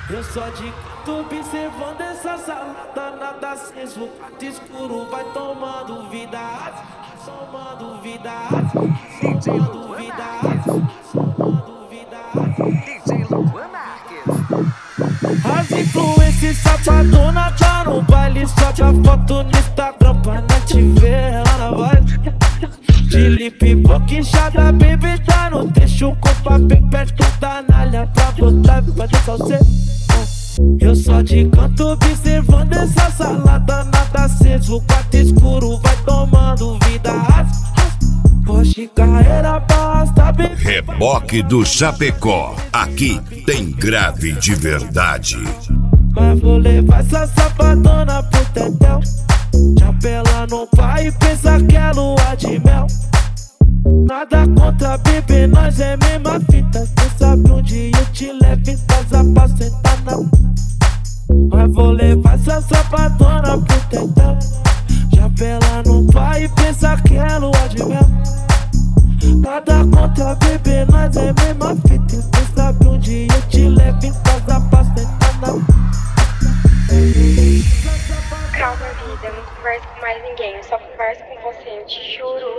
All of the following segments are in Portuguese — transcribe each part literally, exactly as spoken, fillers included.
Eu só de canto observando essa salada, nada aceso, o quarto escuro vai tomando vida, tomando vida, tomando vida, tomando vida. D J Luan Marques. As influências safadona tá no baile, sobe a foto no Instagram pra não te ver lá na vibe. De lip boca inchada, baby, tá no trecho, copa bem perto da nalha pra botar e fazer salseiro. Eu só de canto observando essa salada, nada aceso, o quarto escuro vai tomando vida. Porsche carreira basta, baby. Reboque do Chapecó, aqui tem grave de verdade. Mas vou levar essa safadona pro tetel. Chapela não vai e pensa que é lua de mel. Nada contra, bebê, nós é mesma fita. Cê sabe onde eu te levo em casa pra sentar na. Mas vou levar essa safadona pro tetel. Chapela não vai e pensa que é lua de mel. Nada contra, bebê, nós é mesma fita. Cê sabe onde eu te levo em casa pra sentar na. Calma, vida, eu não converso com mais ninguém, eu só converso com você, eu te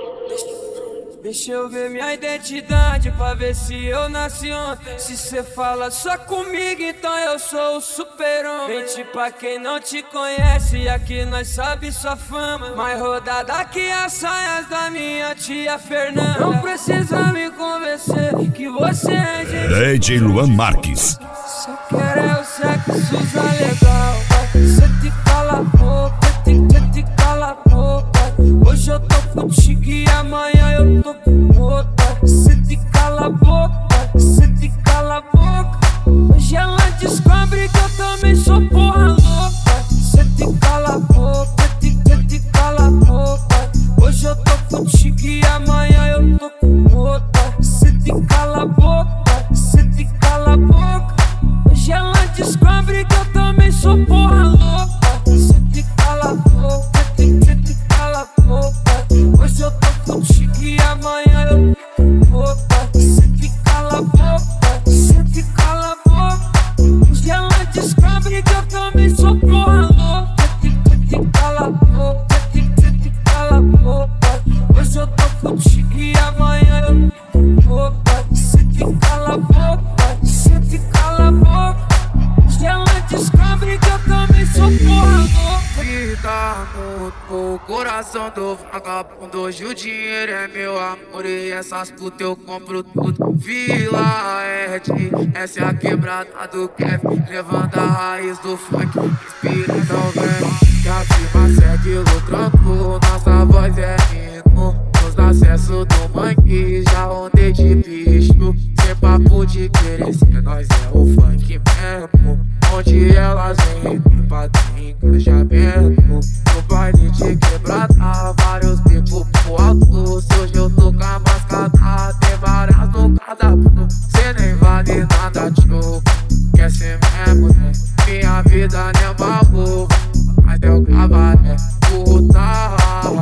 juro. Deixa eu ver minha identidade pra ver se eu nasci ontem. Se cê fala só comigo, então eu sou o super-homem. Mente pra quem não te conhece, aqui nós sabe sua fama. Mais rodada que as saias da minha tia Fernanda. Não precisa me convencer que você é gente. D J Luan Marques. Só quero é o sexo legal. Cê te cala a boca, te, te, te cala a boca. Hoje eu tô contigo e amanhã eu tô com outra. Cê te cala a boca, cê te cala a boca. Hoje ela descobre que eu também sou porra louca. Cê te cala a boca, te, te, te cala a boca. Hoje eu tô contigo e amanhã eu tô com outra. Cê te cala a boca, cê te cala a boca. Hoje ela descobre que eu também sou porra louca. Cê te cala a boca, te, te, te cala a boca. Hoje eu tô contigo e amanhã eu tô com outra. Cê te cala a boca, cê te cala a boca. Hoje ela descobre que eu também sou porra louca. Te, te, te cala a boca, te, te, te cala a boca. Hoje eu tô contigo e amanhã eu tô com outra. Cê te cala a boca, cê te cala a boca. Hoje ela descobre que eu também sou porra louca. Vida no coração do vagabundo. Hoje o dinheiro é meu amor e essas putas eu compro tudo. Vila Ed, essa é a quebrada do Kevin. Levanta a raiz do funk, inspira então vem. Que a firma segue lucrando, nossa voz é hino. Nos acessos do mangue, já ondei de bicho. Sem papo de querer ser, nós é o funk mesmo. Onde elas vêm, pra ter engajamento. No baile de quebrada, vários bicos pro alto. Se hoje eu tô com a mascada, tem várias no cadastro. Cê nem vale nada, tio. Quer ser mesmo, né? Minha vida nem é barro, mas é o cabaré. Puta,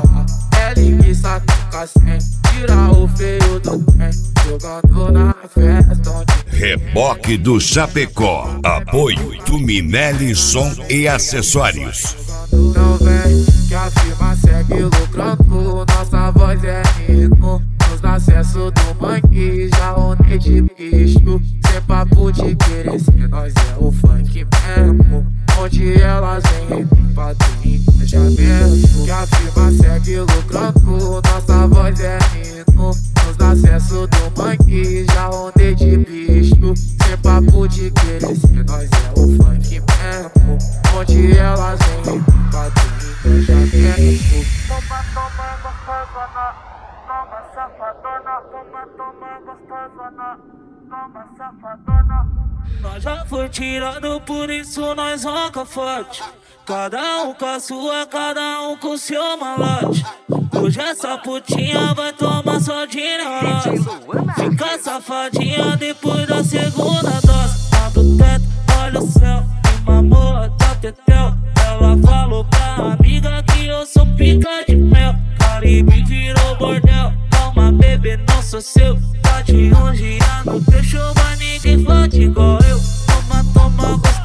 é linguiça com cacém. Tira o feio do trem, jogando na festa onde... Reboque do Chapecó. Apoio do Minelli Som e Acessórios. Então vem, que a firma segue lucrando, nossa voz é hino. Nos acessos do mangue, já ondei de bicho. Sem papo de querer ser, nós é o funk mesmo. Onde elas vêm, pra ter engajamento. Que a firma segue lucrando, nossa voz é hino. Nos acessos do mangue, já ondei de bicho. Sem papo de querer ser, nós é o funk mesmo. Onde elas vêm, pra ter engajamento. Toma, toma, gostosona. Toma, safadona. Toma, toma, gostosona. Toma, safadona. Nós já foi tirando, por isso nós ronca forte. Cada um com a sua, cada um com seu malote. Hoje essa putinha vai tomar só de neurose. Fica safadinha depois da segunda dose. Lá do teto, olha o céu, me mamou até tetel. Ela falou pra amiga que eu sou pica de mel. Caribe virou bordel, calma bebê, não sou seu. Tá de um dia no teu show, mas ninguém fode igual eu. Toma, toma, gostosa.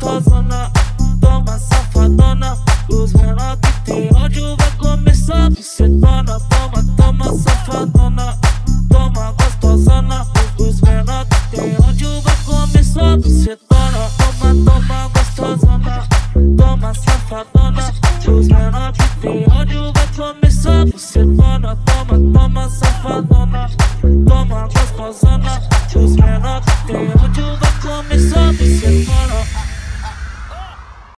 bucetona, toma, toma, safadona, toma, gostosona. Os menor que tem onde vai começar. Bucetona, toma, toma, gostosona, toma, safadona. Os menor que tem onde vai começar. Bucetona, toma, toma, safadona, toma, gostosona. Os menor que tem onde vai começar. Bucetona.